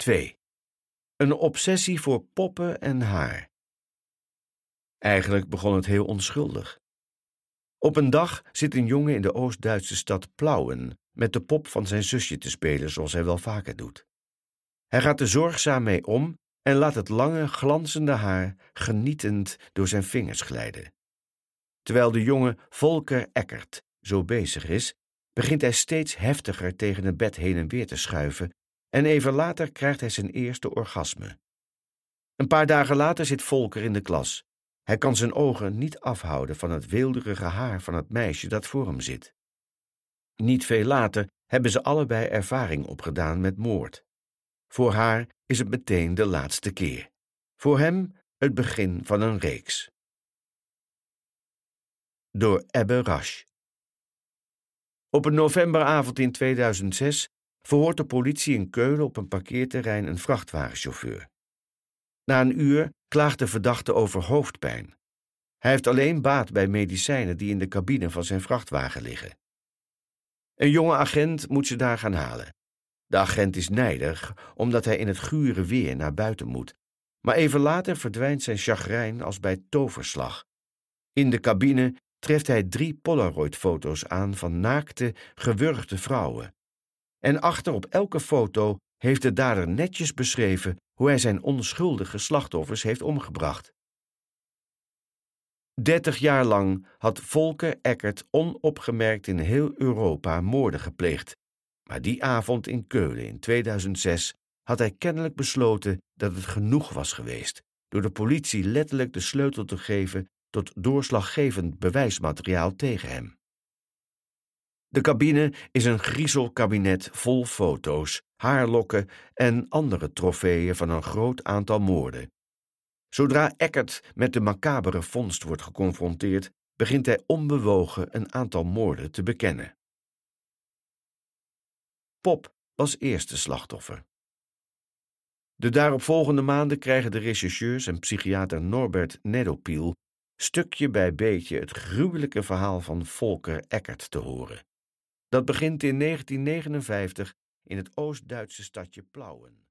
2. Een obsessie voor poppen en haar. Eigenlijk begon het heel onschuldig. Op een dag zit een jongen in de Oost-Duitse stad Plauen met de pop van zijn zusje te spelen zoals hij wel vaker doet. Hij gaat er zorgzaam mee om en laat het lange, glanzende haar genietend door zijn vingers glijden. Terwijl de jongen Volker Eckert zo bezig is, begint hij steeds heftiger tegen het bed heen en weer te schuiven en even later krijgt hij zijn eerste orgasme. Een paar dagen later zit Volker in de klas. Hij kan zijn ogen niet afhouden van het weelderige haar van het meisje dat voor hem zit. Niet veel later hebben ze allebei ervaring opgedaan met moord. Voor haar is het meteen de laatste keer. Voor hem het begin van een reeks. Door Ebbe Rasch. Op een novemberavond in 2006 verhoort de politie in Keulen op een parkeerterrein een vrachtwagenchauffeur. Na een uur klaagt de verdachte over hoofdpijn. Hij heeft alleen baat bij medicijnen die in de cabine van zijn vrachtwagen liggen. Een jonge agent moet ze daar gaan halen. De agent is nijdig omdat hij in het gure weer naar buiten moet, maar even later verdwijnt zijn chagrijn als bij toverslag. In de cabine treft hij 3 Polaroid-foto's aan van naakte, gewurgde vrouwen. En achter op elke foto heeft de dader netjes beschreven hoe hij zijn onschuldige slachtoffers heeft omgebracht. 30 jaar lang had Volker Eckert onopgemerkt in heel Europa moorden gepleegd. Maar die avond in Keulen in 2006 had hij kennelijk besloten dat het genoeg was geweest, door de politie letterlijk de sleutel te geven tot doorslaggevend bewijsmateriaal tegen hem. De cabine is een griezelkabinet vol foto's, haarlokken en andere trofeeën van een groot aantal moorden. Zodra Eckert met de macabere vondst wordt geconfronteerd, begint hij onbewogen een aantal moorden te bekennen. Pop was eerste slachtoffer. De daaropvolgende maanden krijgen de rechercheurs en psychiater Norbert Nedopiel stukje bij beetje het gruwelijke verhaal van Volker Eckert te horen. Dat begint in 1959 in het Oost-Duitse stadje Plauen.